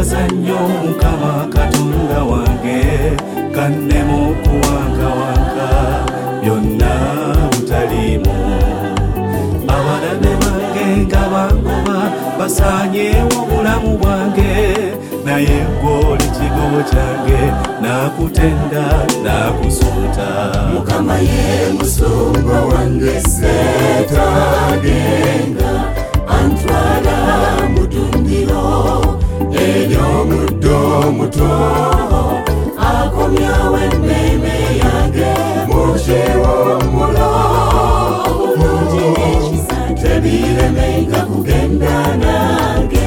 nkwebaza nnyo Mukama Katonda wange kannema okuwangawanga byonna butaliimu. Abalabe bange nga bangoba basaanyeewo obulamu bwange, naye gw'oli kigobo kyange nakutenda nakusuuta. Mukama ye musumba wange seetagenga antwala mu ddundiro ery'omuddo omuto akomyawo emmeeme yange mu kiwummulo. Obulungi n'ekisa tebiremenga kugenda nange.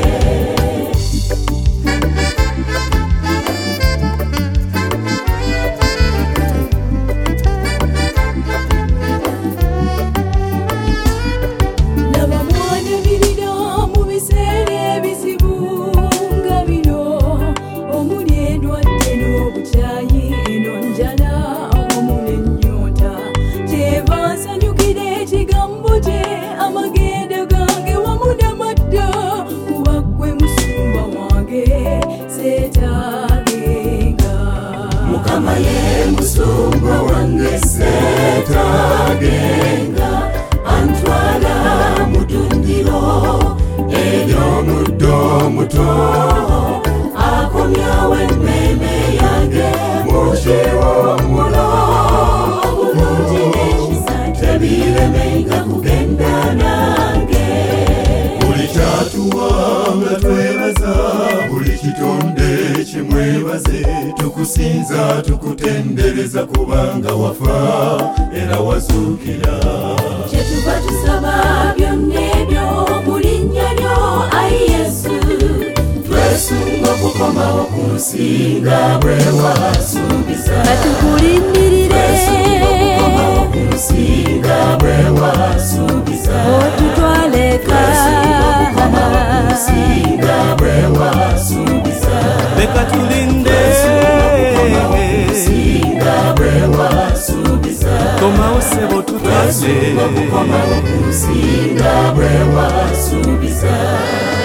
Mukama ye musumba wange seetagenga antwala mu ddundiro ery'omuddo omuto akomyawo emmeeme yange mu kiwummulo. Obulungi n'ekisa tebiremenga kugenda nange. Buli kyatuwa nga twebaza, buli kitonde kimwebaze, tukusinza tukutendereza kubanga wafa era wazuukira. Kyetuva tusaba byonna ebyo mu linnya lyo Ayi Yesu, twesunga okukomawo ku nsi nga bwe wasuubiza. Katukulindirire twesunga okukomawo ku nsi nga bwe wasuubiza. otutwaleka okukomawo ku nsi nga bwe wasuubiza. Leka tulinde komawo ssebo tutwale. Okukomawo ku nsi nga bwe wasuubiza.